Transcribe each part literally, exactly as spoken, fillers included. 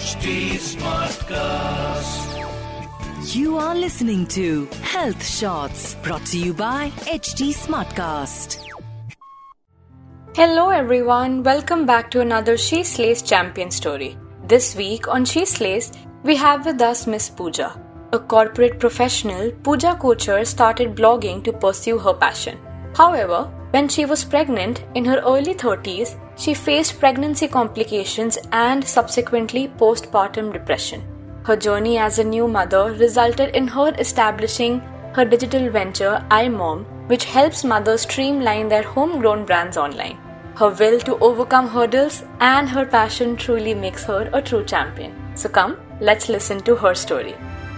H T Smartcast. You are listening to Health Shots brought to you by H T Smartcast. Hello everyone, welcome back to another She Slays champion story. This week on She Slays, we have with us Miss Pooja. A corporate professional, Pooja Kochhar started blogging to pursue her passion. However, when she was pregnant in her early thirties, she faced pregnancy complications and subsequently postpartum depression. Her journey as a new mother resulted in her establishing her digital venture iMom, which helps mothers streamline their homegrown brands online. Her will to overcome hurdles and her passion truly makes her a true champion. So come, let's listen to her story.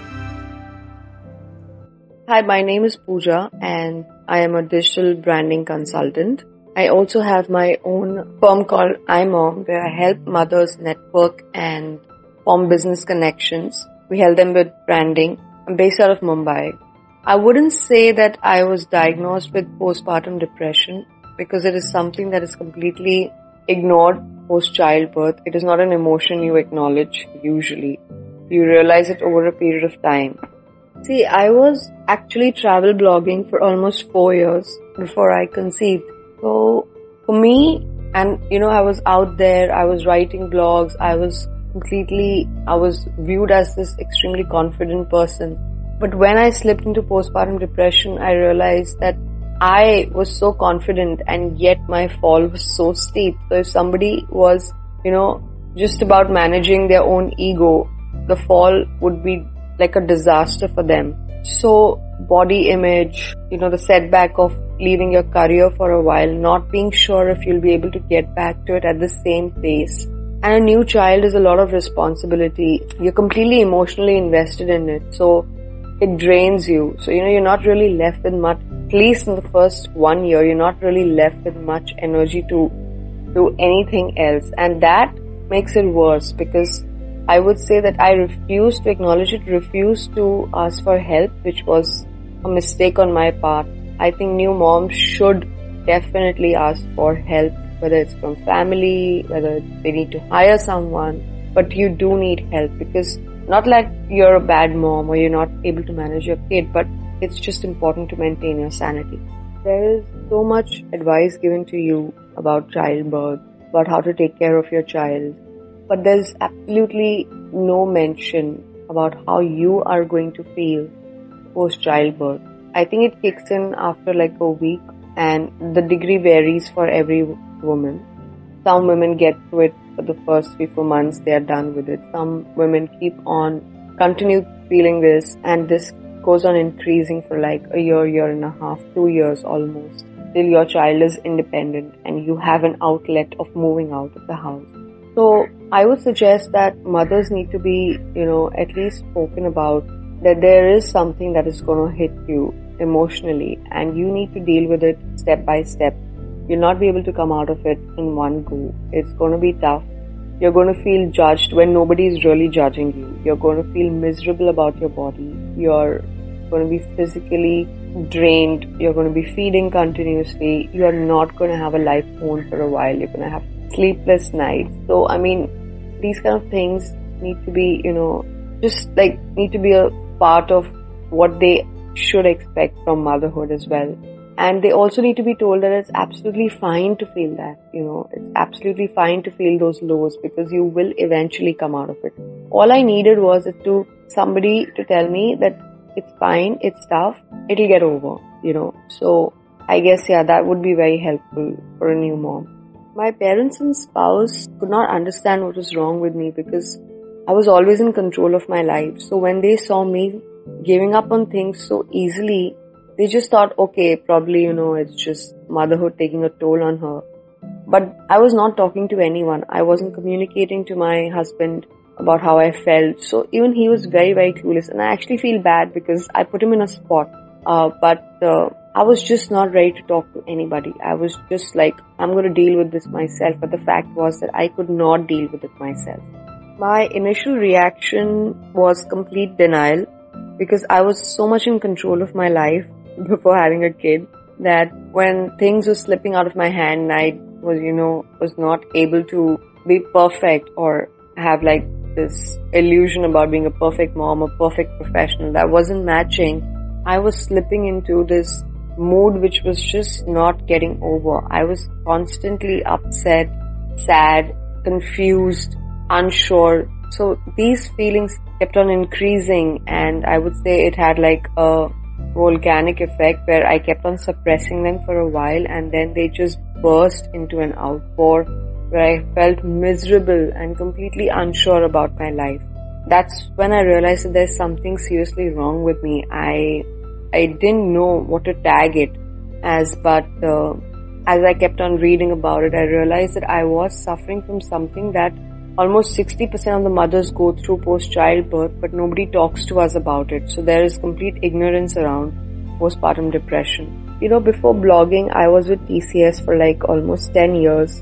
Hi, my name is Pooja and I am a digital branding consultant. I also have my own firm called iMom where I help mothers network and form business connections. We help them with branding. I'm based out of Mumbai. I wouldn't say that I was diagnosed with postpartum depression because it is something that is completely ignored post-childbirth. It is not an emotion you acknowledge usually. You realize it over a period of time. See, I was actually travel blogging for almost four years before I conceived. So, for me, and you know, I was out there, I was writing blogs, I was completely, I was viewed as this extremely confident person. But when I slipped into postpartum depression, I realized that I was so confident and yet my fall was so steep. So if somebody was, you know, just about managing their own ego, the fall would be like a disaster for them. So body image, you know, the setback of leaving your career for a while, not being sure if you'll be able to get back to it at the same pace. And a new child is a lot of responsibility. You're completely emotionally invested in it. So it drains you. So, you know, you're not really left with much, at least in the first one year, you're not really left with much energy to do anything else. And that makes it worse because I would say that I refused to acknowledge it, refused to ask for help, which was a mistake on my part. I think new moms should definitely ask for help, whether it's from family, whether they need to hire someone, but you do need help because not like you're a bad mom or you're not able to manage your kid, but it's just important to maintain your sanity. There is so much advice given to you about childbirth, about how to take care of your child, but there's absolutely no mention about how you are going to feel post-childbirth. I think it kicks in after like a week and the degree varies for every woman. Some women get through it for the first three, four months, they are done with it. Some women keep on, continue feeling this and this goes on increasing for like a year, year and a half, two years almost, till your child is independent and you have an outlet of moving out of the house. So I would suggest that mothers need to be, you know, at least spoken about that there is something that is going to hit you emotionally and you need to deal with it step by step. You'll not be able to come out of it in one go. It's going to be tough. You're going to feel judged when nobody is really judging you. You're going to feel miserable about your body. You're going to be physically drained. You're going to be feeding continuously. You're not going to have a life phone for a while. You're going to have sleepless nights. So, I mean, these kind of things need to be, you know, just like need to be a part of what they should expect from motherhood as well. And they also need to be told that it's absolutely fine to feel that, you know, it's absolutely fine to feel those lows because you will eventually come out of it. All I needed was it to somebody to tell me that it's fine, it's tough, it'll get over, you know. So I guess, yeah, that would be very helpful for a new mom. My parents and spouse could not understand what was wrong with me because I was always in control of my life. So when they saw me giving up on things so easily, they just thought, okay, probably, you know, it's just motherhood taking a toll on her. But I was not talking to anyone. I wasn't communicating to my husband about how I felt. So even he was very, very clueless. And I actually feel bad because I put him in a spot. Uh, but uh, I was just not ready to talk to anybody. I was just like, I'm going to deal with this myself. But the fact was that I could not deal with it myself. My initial reaction was complete denial because I was so much in control of my life before having a kid that when things were slipping out of my hand and I was, you know, was not able to be perfect or have like this illusion about being a perfect mom, a perfect professional that wasn't matching. I was slipping into this mood which was just not getting over. I was constantly upset, sad, confused, unsure. So these feelings kept on increasing, and I would say it had like a volcanic effect where I kept on suppressing them for a while, and then they just burst into an outpour where I felt miserable and completely unsure about my life. That's when I realized that there's something seriously wrong with me. I I didn't know what to tag it as, but uh, as I kept on reading about it, I realized that I was suffering from something that almost sixty percent of the mothers go through post-childbirth, but nobody talks to us about it. So there is complete ignorance around postpartum depression. You know, before blogging, I was with T C S for like almost ten years.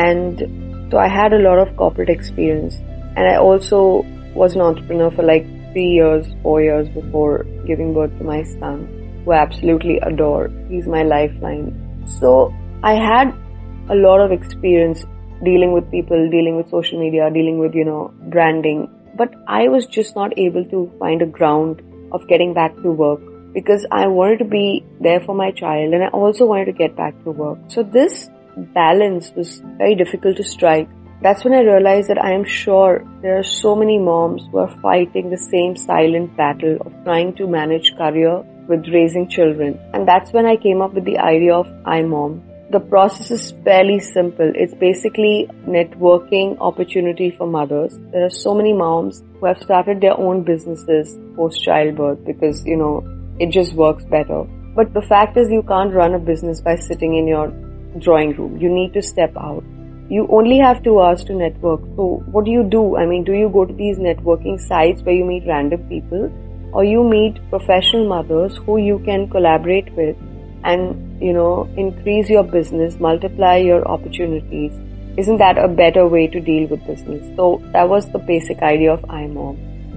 And so I had a lot of corporate experience. And I also was an entrepreneur for like three years, four years before giving birth to my son, who I absolutely adore. He's my lifeline. So I had a lot of experience dealing with people, dealing with social media, dealing with, you know, branding. But I was just not able to find a ground of getting back to work because I wanted to be there for my child and I also wanted to get back to work. So this balance was very difficult to strike. That's when I realized that I am sure there are so many moms who are fighting the same silent battle of trying to manage career with raising children. And that's when I came up with the idea of iMom. The process is fairly simple. It's basically networking opportunity for mothers. There are so many moms who have started their own businesses post-childbirth because, you know, it just works better. But the fact is you can't run a business by sitting in your drawing room. You need to step out. You only have two hours to network. So what do you do? I mean, do you go to these networking sites where you meet random people, or you meet professional mothers who you can collaborate with and, you know, increase your business, multiply your opportunities? Isn't that a better way to deal with business? So that was the basic idea of iMom.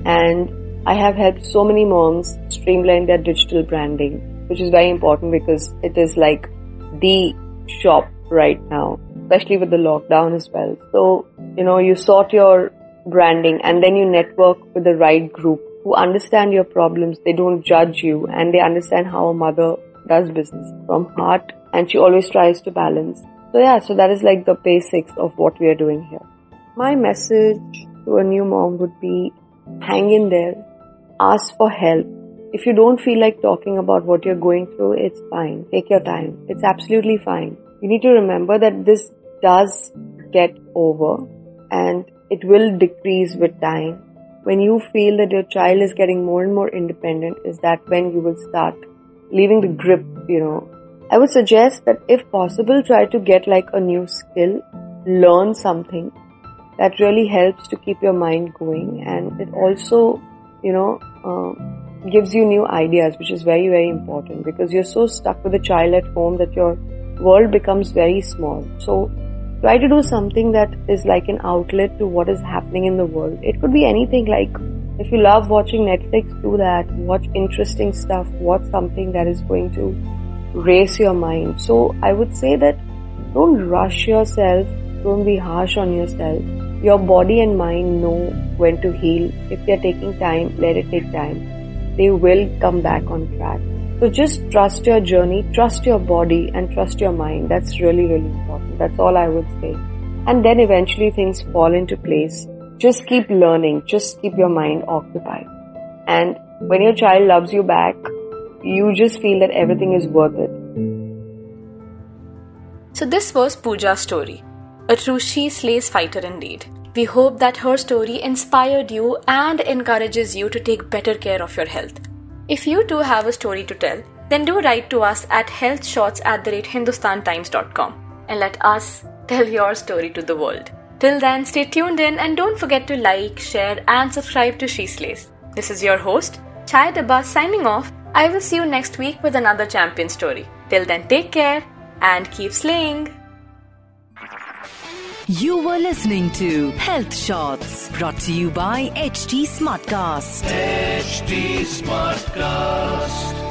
And I have helped so many moms streamline their digital branding, which is very important because it is like the shop right now, especially with the lockdown as well. So, you know, you sort your branding and then you network with the right group who understand your problems. They don't judge you and they understand how a mother does business from heart, and she always tries to balance. So yeah, so that is like the basics of what we are doing here. My message to a new mom would be, hang in there, ask for help. If you don't feel like talking about what you're going through, it's fine. Take your time. It's absolutely fine. You need to remember that this does get over and it will decrease with time. When you feel that your child is getting more and more independent, is that when you will start leaving the grip, you know. I would suggest that if possible, try to get like a new skill, learn something that really helps to keep your mind going, and it also, you know, uh, gives you new ideas, which is very, very important because you're so stuck with a child at home that your world becomes very small. So try to do something that is like an outlet to what is happening in the world. It could be anything, like if you love watching Netflix, do that. Watch interesting stuff. Watch something that is going to raise your mind. So I would say that don't rush yourself. Don't be harsh on yourself. Your body and mind know when to heal. If they're taking time, let it take time. They will come back on track. So just trust your journey, trust your body and trust your mind. That's really, really important. That's all I would say. And then eventually things fall into place. Just keep learning. Just keep your mind occupied. And when your child loves you back, you just feel that everything is worth it. So this was Pooja's story. A true she slays fighter indeed. We hope that her story inspired you and encourages you to take better care of your health. If you too have a story to tell, then do write to us at healthshots at the rate hindustan times dot com and let us tell your story to the world. Till then, stay tuned in and don't forget to like, share and subscribe to She Slays. This is your host, Chai Dabba, signing off. I will see you next week with another champion story. Till then, take care and keep slaying. You were listening to Health Shots, brought to you by H T Smartcast. H T Smartcast.